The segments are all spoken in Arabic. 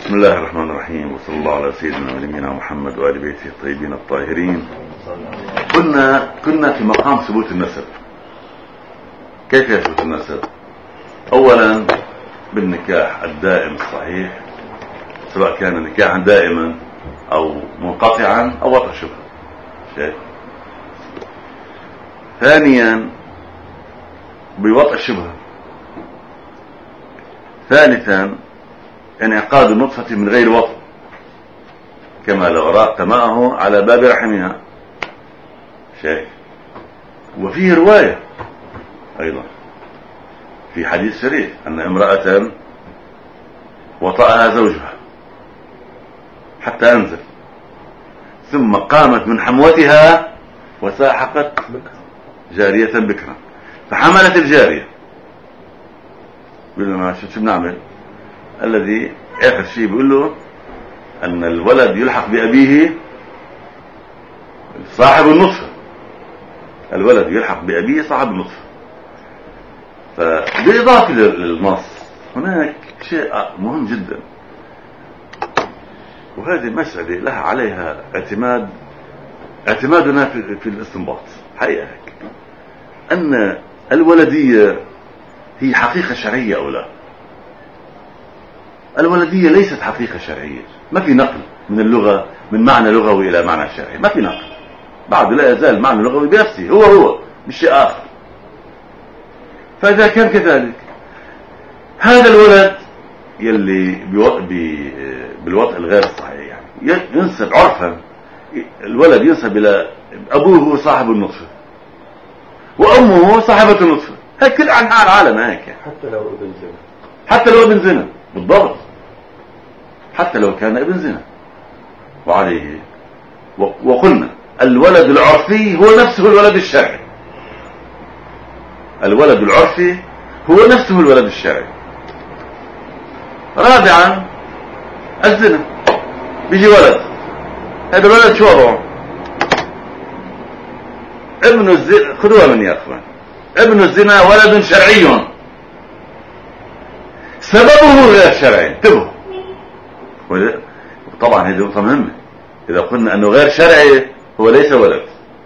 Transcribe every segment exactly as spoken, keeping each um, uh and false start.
بسم الله الرحمن الرحيم، وصلى الله على سيدنا ونبينا محمد وآل بيته الطيبين الطاهرين. كنا كنا في مقام ثبوت النسب. كيف يثبت النسب؟ أولا بالنكاح الدائم الصحيح، سواء كان نكاحا دائما أو منقطعا أو وطأ شبهة. شيء ثانيا بوطأ الشبهة. ثالثا انعقاد النطفة من غير وطأ، كما لو راق ماءه على باب رحمها. شيء وفيه رواية أيضا في حديث شريف أن امرأة وطأها زوجها حتى أنزل، ثم قامت من حموتها وساحقت جارية بكرا فحملت الجارية. قلنا ما شو بنعمل؟ الذي آخر شيء بيقول له أن الولد يلحق بأبيه صاحب النطفة. الولد يلحق بأبيه صاحب النطفة. فبإضافة للنص هناك شيء مهم جدا، وهذه مسألة لها عليها اعتماد اعتمادنا في, في الاستنباط حقيقة هيك، أن الولدية هي حقيقة شرعية أو لا. الولدية ليست حقيقة شرعية، ما في نقل من اللغة من معنى لغوي إلى معنى شرعي، ما في نقل بعد، لا يزال معنى لغوي بنفسه هو هو مش شيء آخر. فإذا كان كذلك هذا الولد يلي بالوطء الغير الصحيح يعني ينسب عرفا، الولد ينسب إلى أبوه صاحب النطفة وأمه صاحبة النطفة، هيك كل أنحاء العالم هيك، حتى لو ابن زنا، حتى لو ابن زنا بالضبط، حتى لو كان ابن زنا. وعليه وقلنا الولد العرفي هو نفسه الولد الشرعي. الولد العرفي هو نفسه الولد الشرعي. رابعا الزنا، بيجي ولد، هذا الولد شو وضعه؟ ابن الزنا، خذوها مني يا اخوان، ابن الزنا ولد شرعي سببه غير شرعي. انتبهوا، طبعا هذه نقطة مهمة. إذا قلنا أنه غير شرعي هو ليس ولد،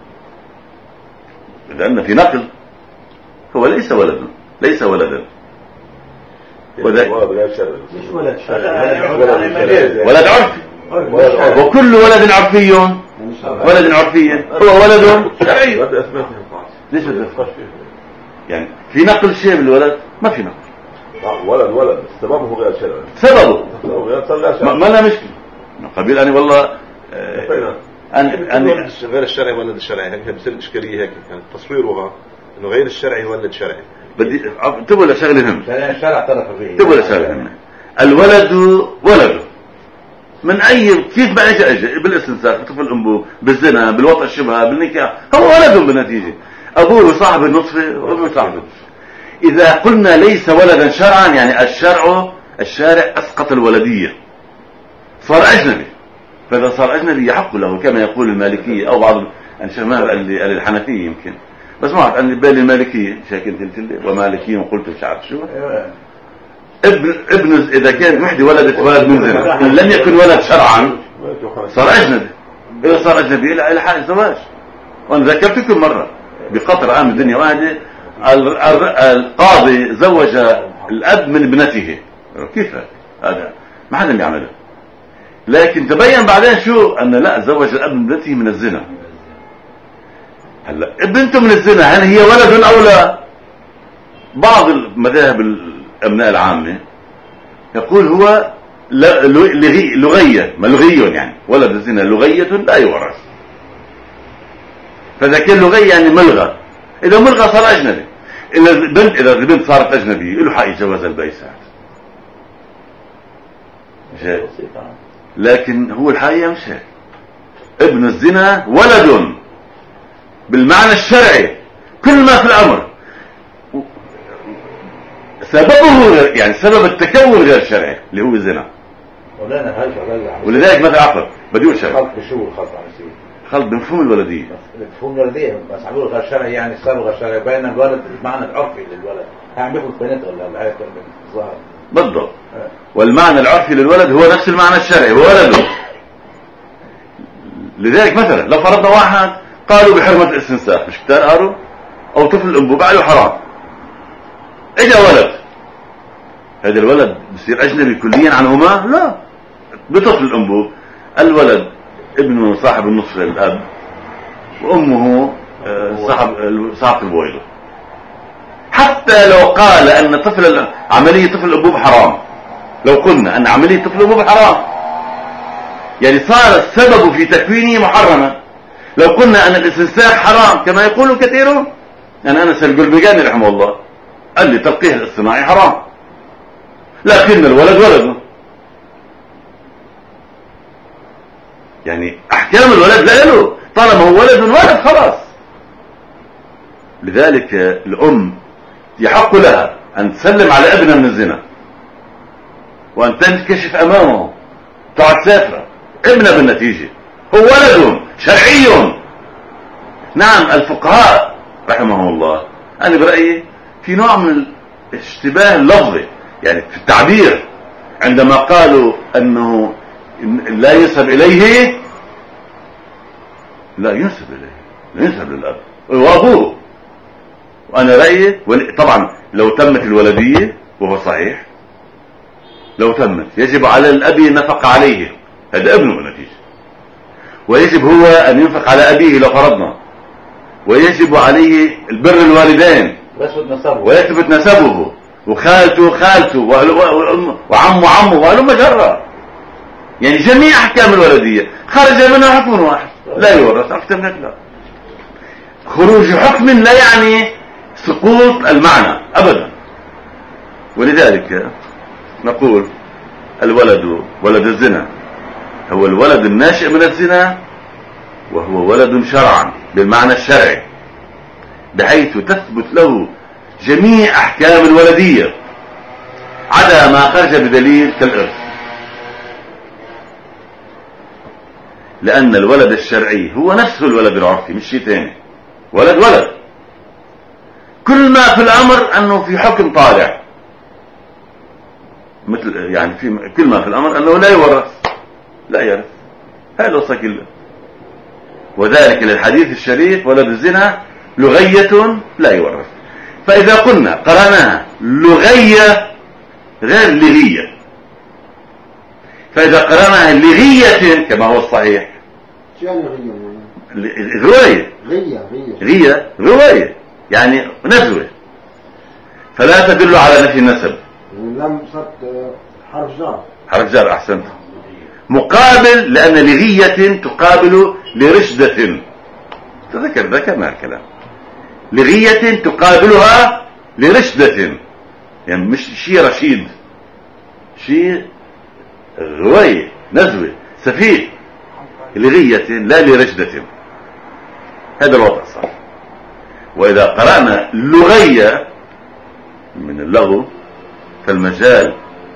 لأن في نقل هو ليس ولدا، ليس ولدا. ولد غير شرعي مش ولد شرعي، ولد عرفي. وكل ولد عرفي ولد عرفي هو ولد شرعي. ليش يعني في نقل شيء بالولد؟ ما في نقل. ولد ولد سببه غير شرعي، سببه غير ما لا مشكلة قبيل أنا والله أنا أنا غير الشرعي ولد الشرعي، هيك بتصير إشكالية هيك، يعني تصويرها إنه غير الشرعي ولد شرعي. بدي تبغى لشغله هم الشرع طرف فيه، تبغى لشغله هم. الولد ولده من أي كيف ما إجا إجا بالاستنساخ، طفل أمه، بالزنا، بالوطأ الشبهة، بالنكاح، هو ولد بالنتيجة. أبوه صاحب النطفة وأمه صاحب النطفة. إذا قلنا ليس ولدا شرعا يعني الشرع الشارع أسقط الولدية، صار أجنبي. فإذا صار أجنبي يحق له كما يقول المالكية أو بعض الشمال الحنفية يمكن، بس ما أعرف أن بين المالكية شاكل تلتلي ومالكية وقلت مش عارف شو ابن ابن إذا كان وحدة ولدت ولد من زنا إن لم يكن ولد شرعا صار أجنبي. إذا صار أجنبي إلى حال الزواج. وأنا ذكرتكم مرة بقطر عام الدنيا واحدة القاضي زوج الأب من ابنته. كيف هذا؟ ما حدا بيعمله. لكن تبين بعدين شو أن لا، زوج الأب من ابنته من الزنا. هلا ابنته من الزنا هل هي ولد أو لا؟ بعض المذاهب الأبناء العامة يقول هو لغية ما لغي، يعني ولد الزنا لغية لا يورث. فإذا كان لغي يعني ملغى، إذا ملغى صار أجنبي. إذا البنت إذا البنت صارت أجنبي له حق جواز البيسات. لكن هو الحقيقة مش هيك. ابن الزنا ولد بالمعنى الشرعي، كل ما في الأمر سببه غير، يعني سبب التكون غير شرعي اللي هو الزنا. ولذلك مثل عقل بدي اقول شرعي. خلط بشو الخلط عم يصير؟ خلط بمفهوم الولدية. مفهوم الولدية بس عم بيقول غير شرعي، يعني السبب غير شرعي بين الولد المعنى العرفي للولد. عم بياخذ بنات ولا العيال الظاهر بالضبط. والمعنى العرفي للولد هو نفس المعنى الشرعي، هو ولده. لذلك مثلا لو فرضنا واحد قالوا بحرمة الاستنساخ، مش كتار قالوا؟ او طفل الانبوبة قالوا حرام، اجا ولد، هذا الولد بصير اجنبي كليا عنهما؟ لا، بطفل الانبوب. الولد ابنه صاحب النصف الاب، وامه صاحب صاحب البويضة. حتى لو قال ان طفل عملية طفل الانبوب حرام، لو قلنا ان عملية طفل الانبوب حرام، يعني صار السبب في تكوينه محرما. لو قلنا ان الاستنساخ حرام كما يقول كثيرون، يعني انس القلبقاني رحمه الله قال لي تلقيح الاصطناعي حرام، لكن الولد ولده. يعني احكام الولد لا له، طالما هو ولد من ولد خلاص. لذلك الام يحق لها ان تسلم على ابنها من الزنا، وان تنكشف امامه، تقعد سافره ابنها بالنتيجه، هو ولد شرعي. نعم الفقهاء رحمهم الله انا برايي في نوع من الاشتباه اللفظي، يعني في التعبير، عندما قالوا انه لا ينسب اليه، لا ينسب اليه، لا ينسب للاب وابوه. وانا رايي طبعا لو تمت الولديه وهو صحيح، لو تمت يجب على الاب النفقه عليه، هذا ابنه بالنتيجه، ويجب هو ان ينفق على ابيه لو فرضنا، ويجب عليه البر الوالدين ويثبت نسبه، وخالته خالته وعمه عمه وهلم جرة. يعني جميع احكام الولديه خرج منها حكم واحد لا يورث، اكثر من لا. خروج حكم لا يعني سقوط المعنى ابدا. ولذلك نقول الولد ولد الزنا هو الولد الناشئ من الزنا، وهو ولد شرعا بالمعنى الشرعي، بحيث تثبت له جميع احكام الولديه عدا ما خرج بدليل كالارث. لان الولد الشرعي هو نفسه الولد العرفي، مش شيء ثاني. ولد ولد، كل ما في الامر انه في حكم طالع، مثل يعني في كل ما في الامر انه لا يورث، لا يرث، هذا صكل. وذلك للحديث الشريف ولد الزنا لغية لا يورث. فإذا قلنا قرأناها لغية غير لغية، فإذا قرأناها لغية كما هو الصحيح، رواية غية رواية يعني نزوة، فلا تدل على نفي النسب. لم صد حرف جار، حرف جار أحسنت. مقابل لأن لغية تقابل لرشدة، تذكر ذكرنا الكلام، لغية تقابلها لرشدة، يعني مش شيء رشيد، شيء غوي نزوة سفيه، لغية لا لرشدة. هذا الوضع صح. وإذا قرأنا لغية من اللغو فالمجال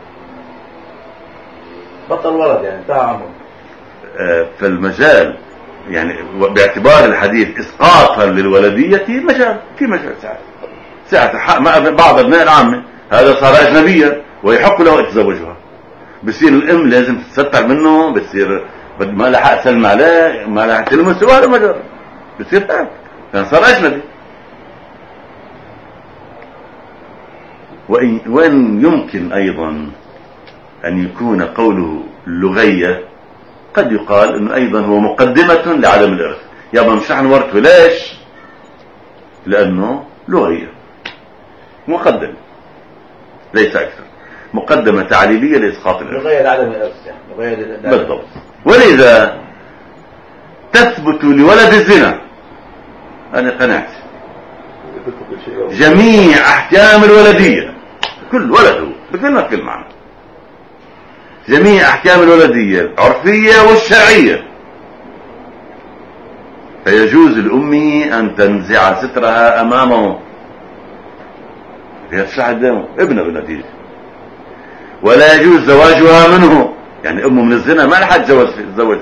بطل ولد يعني انتهى عمره. فالمجال يعني باعتبار الحديث اسقاطا للولدية مجال، في مجال ساعة ساعة بعض ابناء العامة هذا صار اجنبيا ويحق له يتزوجها، بصير الام لازم تستر منه، بصير ما لها اسلم عليه، ما لها تلمسه، هذا مجال بصير تعب كان صار اجنبي. وإن وين يمكن ايضا ان يكون قوله لغية قد يقال انه ايضا هو مقدمة لعدم الارث. يابا مش نحن ورثه، ليش؟ لانه لغية مقدمة ليس اكثر، مقدمة تعليلية لاسقاط الارث، لغية لعدم الارث يعني لغية بالضبط. ولذا تثبت لولد الزنا، انا قنعت، جميع احكام الولدية، كل ولده بكل كل معنى، جميع احكام الولدية العرفية والشرعية. فيجوز لأمه ان تنزع سترها امامه، هي تشرح قدامه ابنه بالنتيجة، ولا يجوز زواجها منه، يعني امه من الزنا ما لها تتزوج تتزوج،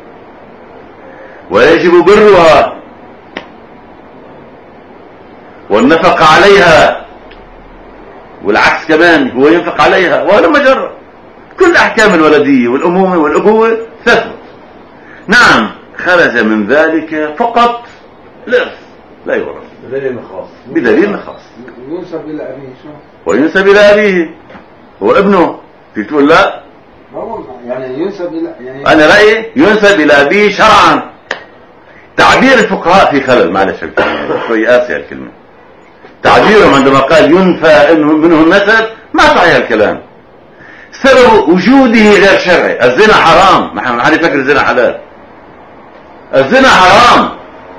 ويجب برها والنفقة عليها، والعكس كمان هو ينفق عليها ولا مجرد. كل أحكام الولدية والأمومة والأبوة تثبت. نعم خرج من ذلك فقط الإرث لا يورث بدليل خاص بدليل خاص. ينسب إلى أبيه شو؟ وينسب إلى أبيه هو ابنه. تيجي تقول لا يعني ينسب إلى يعني أنا رأيي ينسب إلى أبيه شرعا. تعبير الفقهاء في خلل معلش شوي قاسي الكلمة. تعبيرهم عندما قال ينفى منه النسب ما صحيح الكلام. سبب وجوده غير شرعي. الزنا حرام. ما حد يفكر الزنا حلال. الزنا حرام.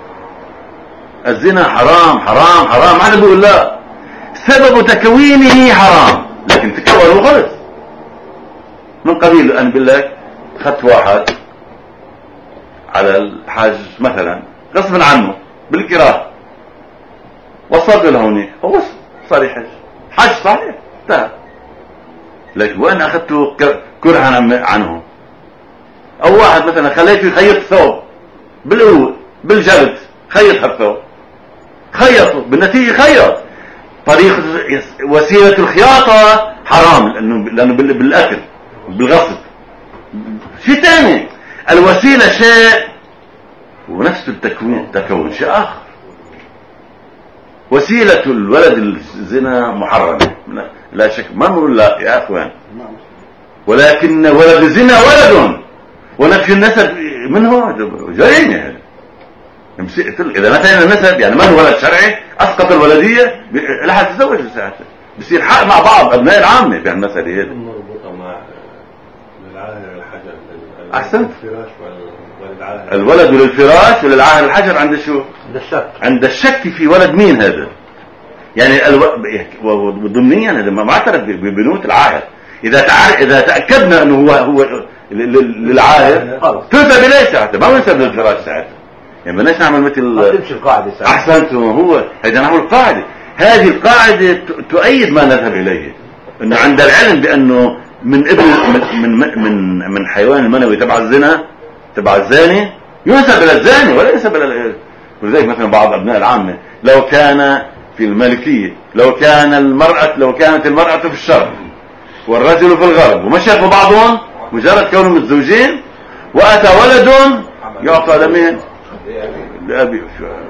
الزنا حرام حرام حرام. ما حد بيقول لا. سبب تكوينه حرام لكن تكون وخلص. من قبيل أن بالله خدت واحد على الحاج مثلا غصبا عنه بالكراه وصلت له هوني هو صار يحج حج صحيح انتهى. لكن وين اخذته كرها عنه؟ او واحد مثلا خليته يخيط ثوب بالقوه بالجلد خيط الثوب خيطه بالنتيجه خيط. طريقه وسيله الخياطه حرام لانه لانه بالاكل بالغصب. شيء ثاني الوسيله شيء ونفس التكوين تكون شيء اخر. وسيله الولد الزنا محرمه لا شك ما نقول لا يا اخوان. ولكن ولد الزنا ولد ونفي النسب منه جريمه هذا. اذا مثلا النسب يعني ما هو ولد شرعي اسقط الولديه لا حتتزوج ساعتها بصير حق مع بعض ابناء العامه في المساله هذه. مربوطه مع العاهر الحجر. احسنت. الولد للفراش وللعاهر الحجر عند شو؟ عند الشك. عند الشك في ولد مين هذا. يعني الو... ضمنيا هذا ما معترف ببنوة العاهر. اذا تعال... اذا تاكدنا انه هو هو للعاهر تنسب اليه ساعتها ما ينسب للفراش ساعتها. يعني بدناش نعمل مثل ما تمشي القاعده ساعتها. احسنت. هو هذا نحو القاعده. هذه القاعده ت... تؤيد ما نذهب اليه انه عند العلم بانه من ابن من من من, من حيوان المنوي تبع الزنا تبع الزاني ينسب الى الزاني ولا ينسب الى. ولذلك مثلا بعض ابناء العامه لو كان في المالكيه لو كان المراه لو كانت المراه في الشرق والرجل في الغرب ومشى بعضهم مجرد كونهم متزوجين واتى ولد يعطى لمين؟ لابي.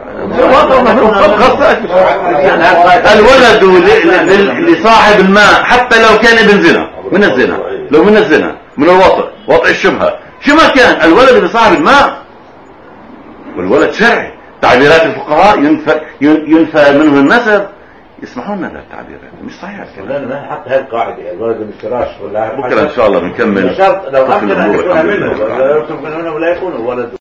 الولد لصاحب الماء حتى لو كان ابن زنا من الزنا لو من الزنا من الوطئ وطئ الشبهه شو ما كان الولد لصاحب الماء والولد شرعي. تعبيرات الفقهاء ينفى ينفى منه النسب. يسمحوا لنا بالتعبيرات مش صحيح الكلام. لا حتى هاي القاعده الولد بالفراش ولا بكره ان شاء الله بنكمل. شرط لو احنا نكون منه ولا يكون ولد